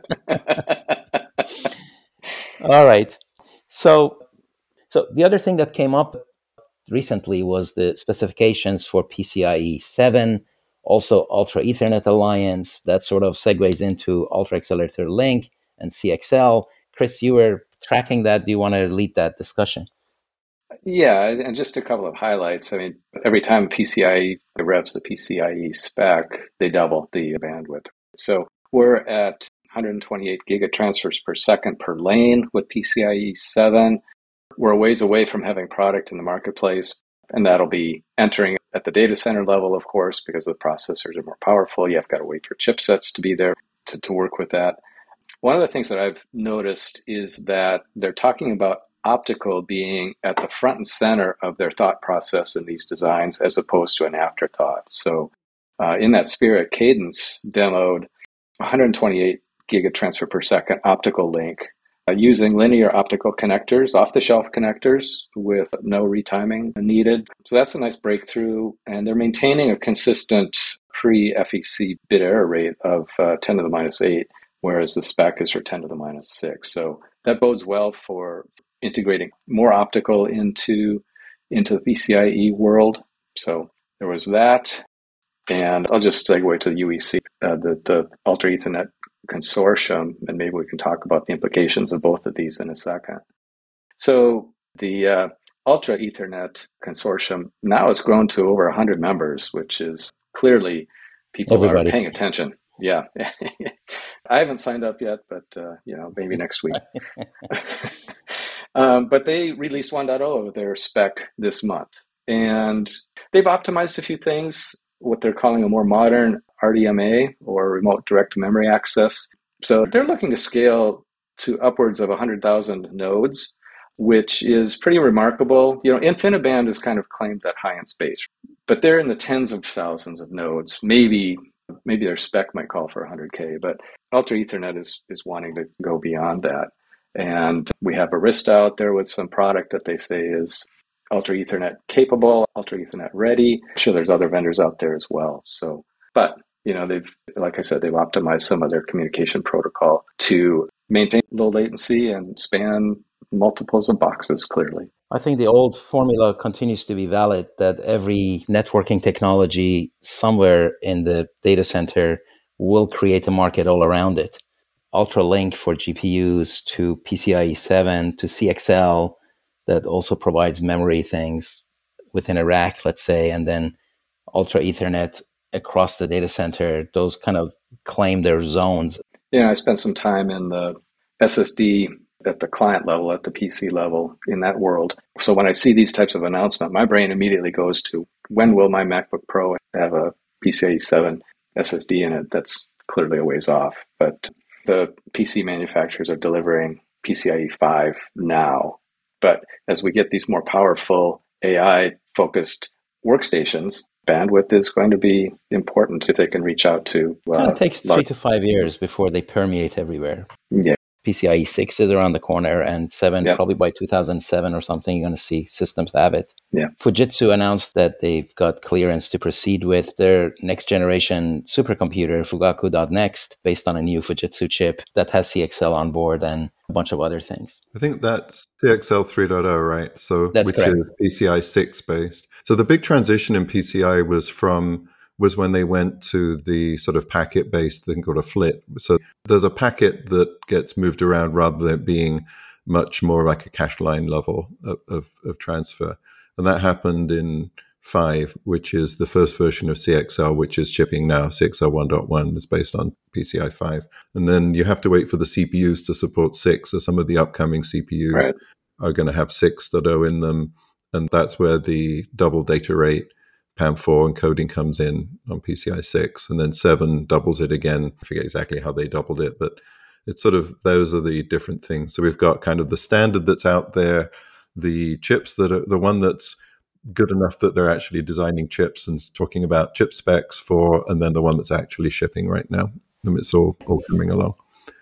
All right. So, so the other thing that came up recently was the specifications for PCIe seven, also Ultra Ethernet Alliance. That sort of segues into Ultra Accelerator Link and C X L. Chris, you were tracking that. Do you want to lead that discussion? Yeah, and just a couple of highlights. I mean, every time PCIe revs the PCIe spec, they double the bandwidth. So we're at one hundred twenty-eight gigatransfers per second per lane with PCIe seven. We're a ways away from having product in the marketplace, and that'll be entering at the data center level, of course, because the processors are more powerful. You've got to wait for chipsets to be there to, to work with that. One of the things that I've noticed is that they're talking about optical being at the front and center of their thought process in these designs as opposed to an afterthought. So uh, in that spirit, Cadence demoed one hundred twenty-eight gigatransfer per second optical link uh, using linear optical connectors, off-the-shelf connectors with no retiming needed. So that's a nice breakthrough. And they're maintaining a consistent pre-F E C bit error rate of uh, ten to the minus eight, whereas the spec is for ten to the minus six. So that bodes well for integrating more optical into into the PCIe world. So there was that. And I'll just segue to the U E C, uh, the, the Ultra Ethernet Consortium, and maybe we can talk about the implications of both of these in a second. So the uh, Ultra Ethernet Consortium now has grown to over one hundred members, which is clearly people Everybody. are paying attention. Yeah. I haven't signed up yet, but uh, you know, maybe next week. um, but they released one point oh of their spec this month, and they've optimized a few things, what they're calling a more modern R D M A, or remote direct memory access. So they're looking to scale to upwards of one hundred thousand nodes, which is pretty remarkable. You know, InfiniBand has kind of claimed that high-end space, but they're in the tens of thousands of nodes. Maybe maybe their spec might call for one hundred K, but Ultra Ethernet is, is wanting to go beyond that. And we have Arista out there with some product that they say is Ultra Ethernet capable, Ultra Ethernet ready. I'm sure there's other vendors out there as well. So, but, you know, they've, like I said, they've optimized some of their communication protocol to maintain low latency and span multiples of boxes, clearly. I think the old formula continues to be valid, that every networking technology somewhere in the data center will create a market all around it. Ultralink for G P Us to PCIe seven to C X L that also provides memory things within a rack, let's say, and then Ultra Ethernet across the data center. Those kind of claim their zones. Yeah, I spent some time in the S S D at the client level, at the P C level in that world. So when I see these types of announcements, my brain immediately goes to, when will my MacBook Pro have a PCIe seven S S D in it? That's clearly a ways off. But the P C manufacturers are delivering PCIe five now. But as we get these more powerful A I-focused workstations, bandwidth is going to be important if they can reach out to... Uh, it kind of takes large... three to five years before they permeate everywhere. Yeah. PCIe six is around the corner, and seven, yep. probably by two thousand seven or something, you're going to see systems have it. Yeah. Fujitsu announced that they've got clearance to proceed with their next generation supercomputer, Fugaku.next, based on a new Fujitsu chip that has C X L on board and a bunch of other things. I think that's C X L three point oh, right? So that's which correct. is PCI six based. So the big transition in P C I was from was when they went to the sort of packet-based thing called a FLIT. So there's a packet that gets moved around rather than it being much more like a cache line level of, of, of transfer. And that happened in five, which is the first version of C X L, which is shipping now. C X L one point one is based on P C I five. And then you have to wait for the C P Us to support six. So some of the upcoming C P Us right. are going to have six point oh in them. And that's where the double data rate P A M four encoding comes in on P C I six. And then seven doubles it again. I forget exactly how they doubled it, but it's sort of, those are the different things. So we've got kind of the standard that's out there, the chips that are the one that's good enough that they're actually designing chips and talking about chip specs for, and then the one that's actually shipping right now. And it's all, all coming along.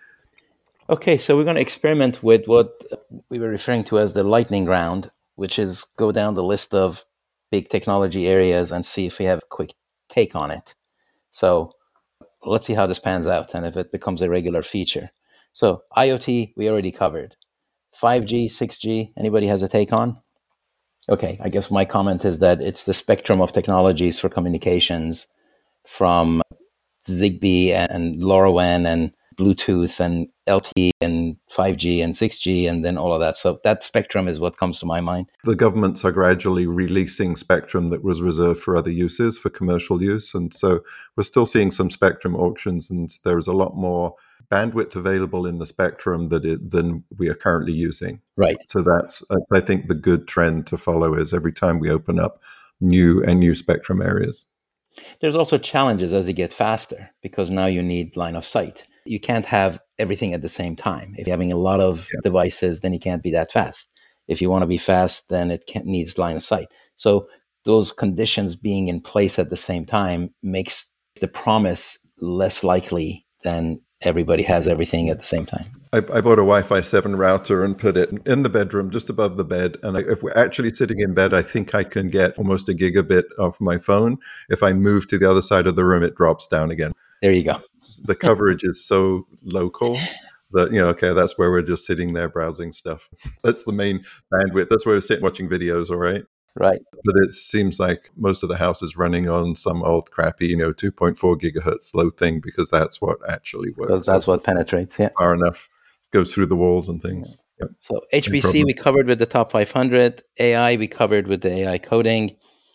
Okay, so we're going to experiment with what we were referring to as the lightning round, which is go down the list of big technology areas and see if we have a quick take on it. So let's see how this pans out and if it becomes a regular feature. So IoT, we already covered. five G, six G, anybody has a take on? Okay, I guess my comment is that it's the spectrum of technologies for communications from Zigbee and LoRaWAN and Bluetooth and L T E and five G and six G and then all of that. So that spectrum is what comes to my mind. The governments are gradually releasing spectrum that was reserved for other uses, for commercial use. And so we're still seeing some spectrum auctions, and there's a lot more bandwidth available in the spectrum that it, than we are currently using. Right. So that's, I think, the good trend to follow is every time we open up new and new spectrum areas. There's also challenges as you get faster, because now you need line of sight. You can't have everything at the same time. If you're having a lot of yeah. devices, then you can't be that fast. If you want to be fast, then it can, needs line of sight. So those conditions being in place at the same time makes the promise less likely than everybody has everything at the same time. I, I bought a Wi-Fi seven router and put it in the bedroom, just above the bed. And I, if we're actually sitting in bed, I think I can get almost a gigabit of my phone. If I move to the other side of the room, it drops down again. There you go. The coverage is so local that, you know, okay, that's where we're just sitting there browsing stuff. That's the main bandwidth. That's where we're sitting watching videos, all right? Right. But it seems like most of the house is running on some old crappy, you know, two point four gigahertz slow thing, because that's what actually works. Because that's what penetrates, yeah. Far enough. It goes through the walls and things. Yeah. Yep. So H P C we covered with the top five hundred. A I we covered with the A I coding.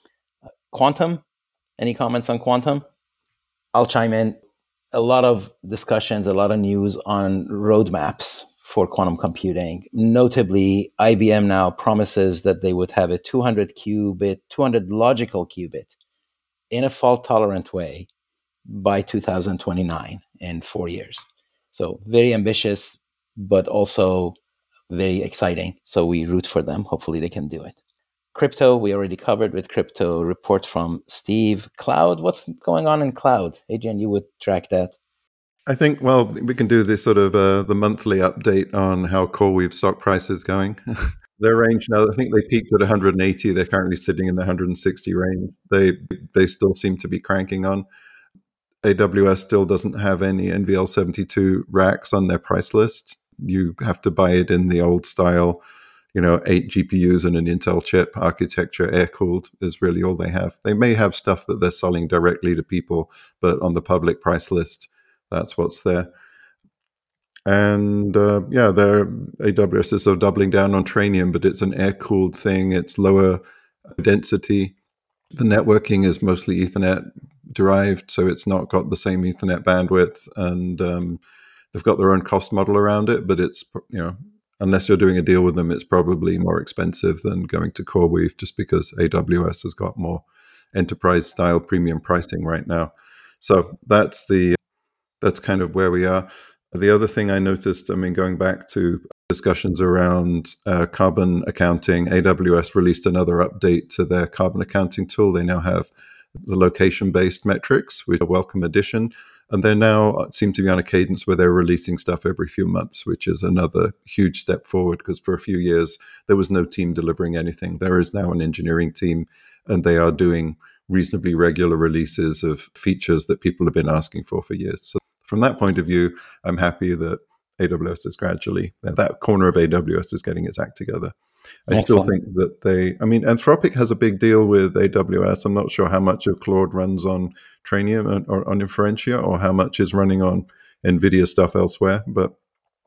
Quantum, any comments on quantum? I'll chime in. A lot of discussions, a lot of news on roadmaps for quantum computing. Notably, I B M now promises that they would have a two hundred qubit, two hundred logical qubit in a fault-tolerant way by two thousand twenty-nine, in four years. So very ambitious, but also very exciting. So we root for them. Hopefully they can do it. Crypto, we already covered with crypto. Report from Steve. Cloud, what's going on in cloud? Adrian, you would track that. I think, well, we can do this sort of uh, the monthly update on how CoreWeave stock price is going. Their range now, I think they peaked at one hundred eighty. They're currently sitting in the one hundred sixty range. They they still seem to be cranking on. A W S still doesn't have any N V L seventy-two racks on their price list. You have to buy it in the old style, you know, eight G P Us and an Intel chip architecture, air-cooled is really all they have. They may have stuff that they're selling directly to people, but on the public price list, that's what's there. And uh, yeah, their A W S is sort of doubling down on Trainium, but it's an air-cooled thing. It's lower density. The networking is mostly Ethernet derived, so it's not got the same Ethernet bandwidth. And um, they've got their own cost model around it, but it's, you know, unless you're doing a deal with them, it's probably more expensive than going to CoreWeave, just because A W S has got more enterprise-style premium pricing right now. So that's the that's kind of where we are. The other thing I noticed, I mean, going back to discussions around uh, carbon accounting, A W S released another update to their carbon accounting tool. They now have the location-based metrics, which are a welcome addition. And they now seem to be on a cadence where they're releasing stuff every few months, which is another huge step forward, because for a few years, there was no team delivering anything. There is now an engineering team, and they are doing reasonably regular releases of features that people have been asking for for years. So from that point of view, I'm happy that A W S is gradually, that corner of A W S is getting its act together. I Excellent. still think that they, I mean, Anthropic has a big deal with A W S. I'm not sure how much of Claude runs on Trainium or on Inferentia, or how much is running on NVIDIA stuff elsewhere, but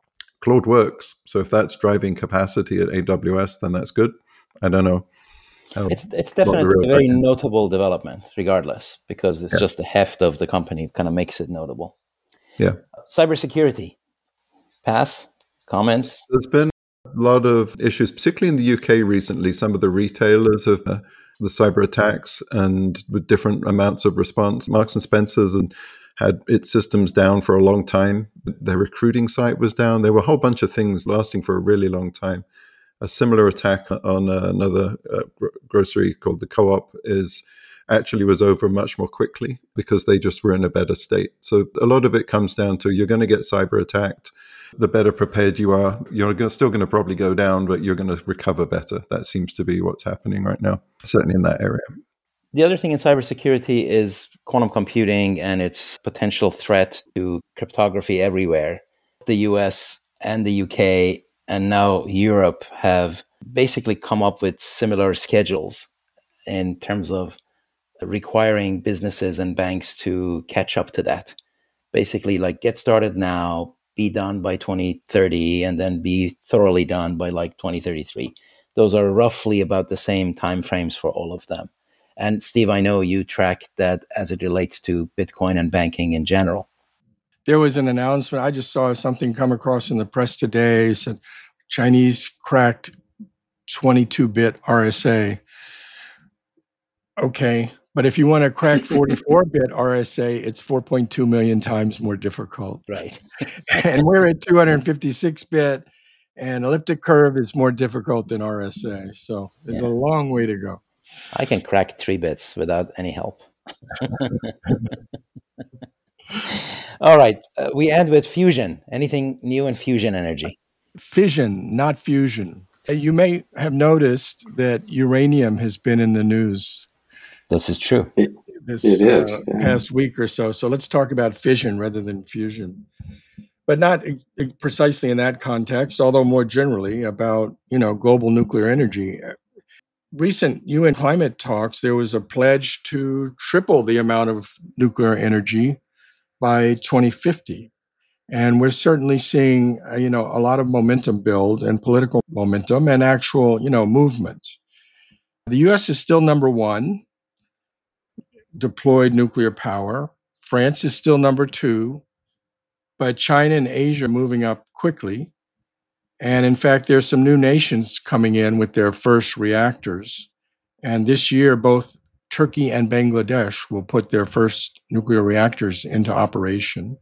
Claude works. So if that's driving capacity at A W S, then that's good. I don't know. How, it's it's definitely a very notable development, regardless, because it's yeah. just the heft of the company kind of makes it notable. Yeah. Cybersecurity. Pass? Comments? There's been a lot of issues, particularly in the U K recently. Some of the retailers have uh, the cyber attacks and with different amounts of response. Marks and Spencer's and had its systems down for a long time. Their recruiting site was down. There were a whole bunch of things lasting for a really long time. A similar attack on uh, another uh, gro- grocery called the Co-op is actually was over much more quickly because they just were in a better state. So a lot of it comes down to you're going to get cyber attacked. The better prepared you are, you're still going to probably go down, but you're going to recover better. That seems to be what's happening right now, certainly in that area. The other thing in cybersecurity is quantum computing and its potential threat to cryptography everywhere. The U S and the U K and now Europe have basically come up with similar schedules in terms of requiring businesses and banks to catch up to that. Basically, like get started now, be done by twenty thirty, and then be thoroughly done by like twenty thirty-three. Those are roughly about the same timeframes for all of them. And Steve, I know you track that as it relates to Bitcoin and banking in general. There was an announcement. I just saw something come across in the press today. It said Chinese cracked twenty-two bit R S A. Okay. But if you want to crack forty-four bit R S A, it's four point two million times more difficult. Right. And we're at two hundred fifty-six bit, and elliptic curve is more difficult than R S A. So there's yeah. a long way to go. I can crack three bits without any help. All right. Uh, we end with fusion. Anything new in fusion energy? Fission, not fusion. You may have noticed that uranium has been in the news. This is true. It, this it is, uh, yeah. past week or so. So let's talk about fission rather than fusion. But not ex- precisely in that context, although more generally about, you know, global nuclear energy. Recent U N climate talks, there was a pledge to triple the amount of nuclear energy by twenty fifty. And we're certainly seeing, uh, you know, a lot of momentum build and political momentum and actual, you know, movement. The U S is still number one, deployed nuclear power. France is still number two, but China and Asia are moving up quickly. And in fact, there's some new nations coming in with their first reactors. And this year, both Turkey and Bangladesh will put their first nuclear reactors into operation.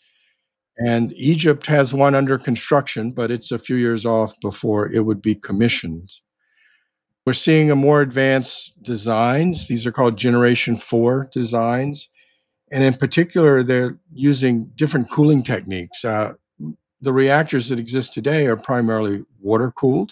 And Egypt has one under construction, but it's a few years off before it would be commissioned. We're seeing a more advanced designs. These are called Generation four designs. And in particular, they're using different cooling techniques. Uh, the reactors that exist today are primarily water-cooled,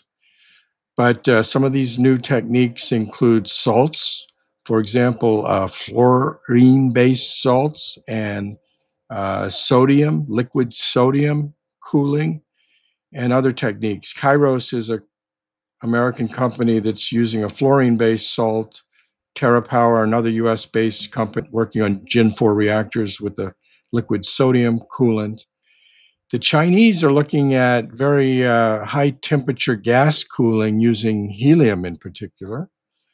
but uh, some of these new techniques include salts, for example, uh, fluorine-based salts and uh, sodium, liquid sodium cooling, and other techniques. Kairos is a American company that's using a fluorine-based salt. TerraPower, another U S-based company working on Gen four reactors with the liquid sodium coolant. The Chinese are looking at very uh, high-temperature gas cooling using helium in particular.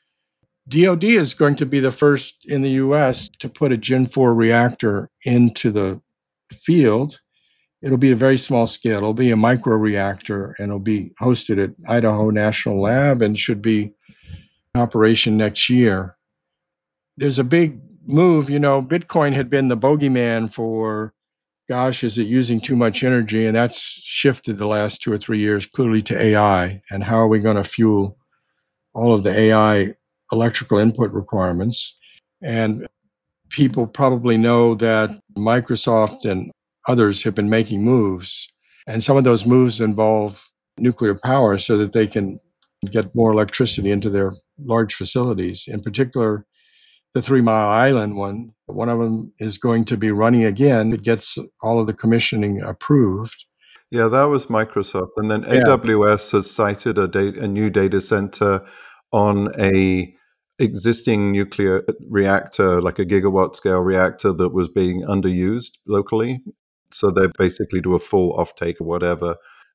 D O D is going to be the first in the U S to put a Gen four reactor into the field. It'll be a very small scale. It'll be a microreactor, and it'll be hosted at Idaho National Lab and should be in operation next year. There's a big move. You know, Bitcoin had been the bogeyman for, gosh, is it using too much energy? And that's shifted the last two or three years clearly to A I. And how are we going to fuel all of the A I electrical input requirements? And people probably know that Microsoft and others have been making moves, and some of those moves involve nuclear power so that they can get more electricity into their large facilities. In particular, the Three Mile Island one, one of them is going to be running again. It gets all of the commissioning approved. Yeah, that was Microsoft. And then yeah. A W S has cited a, data, a new data center on a existing nuclear reactor, like a gigawatt scale reactor that was being underused locally. So they basically do a full offtake or whatever.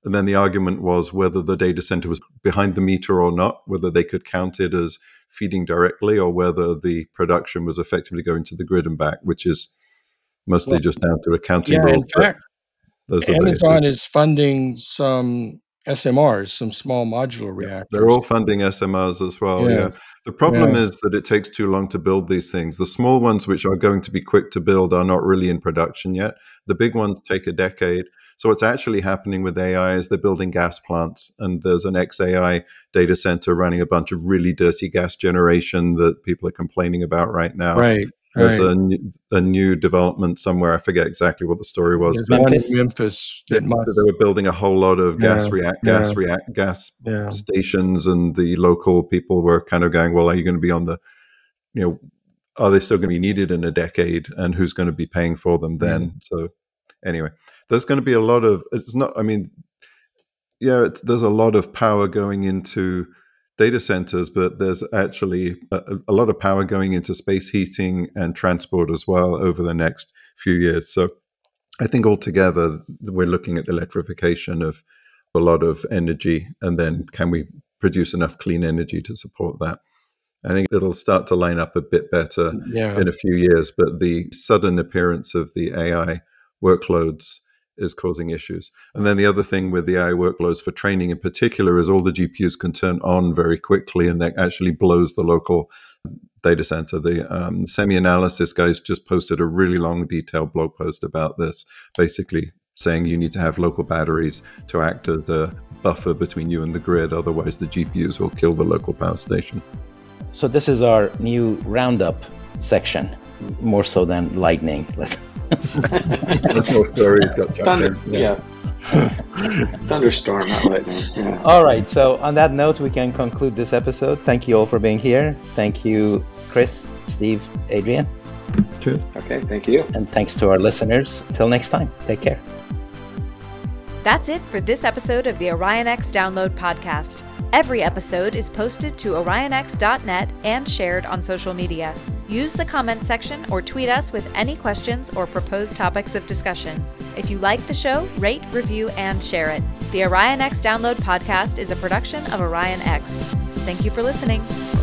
And then the argument was whether the data center was behind the meter or not, whether they could count it as feeding directly or whether the production was effectively going to the grid and back, which is mostly well, just down to accounting yeah, rules. In fact, those Amazon is funding some S M Rs, some small modular reactors. They're all funding S M Rs as well, yeah. yeah. The problem yeah. is that it takes too long to build these things. The small ones, which are going to be quick to build, are not really in production yet. The big ones take a decade. So what's actually happening with A I is they're building gas plants, and there's an ex-A I data center running a bunch of really dirty gas generation that people are complaining about right now. Right. There's right. a, new, a new development somewhere. I forget exactly what the story was. There's one in Memphis. That must, they were building a whole lot of gas yeah, react, gas yeah. react, gas yeah. stations, and the local people were kind of going, "Well, are you going to be on the, you know, are they still going to be needed in a decade, and who's going to be paying for them then?" Mm. So, anyway, there's going to be a lot of. It's not. I mean, yeah, it's, there's a lot of power going into data centers, but there's actually a, a lot of power going into space heating and transport as well over the next few years. So I think altogether, we're looking at the electrification of a lot of energy, and then can we produce enough clean energy to support that? I think it'll start to line up a bit better yeah. in a few years, but the sudden appearance of the A I workloads is causing issues. And then the other thing with the A I workloads for training in particular is all the G P Us can turn on very quickly, and that actually blows the local data center. The um, semi-analysis guys just posted a really long, detailed blog post about this, basically saying you need to have local batteries to act as a buffer between you and the grid. Otherwise, the G P Us will kill the local power station. So this is our new roundup section, more so than lightning. Let's Thunder, yeah. Thunderstorm, not lightning. Yeah. All right. So on that note, we can conclude this episode. Thank you all for being here. Thank you, Chris, Steve, Adrian. Cheers. Okay. Thank you. And thanks to our listeners. Till next time. Take care. That's it for this episode of the OrionX Download Podcast. Every episode is posted to orion x dot net and shared on social media. Use the comments section or tweet us with any questions or proposed topics of discussion. If you like the show, rate, review, and share it. The OrionX Download Podcast is a production of OrionX. Thank you for listening.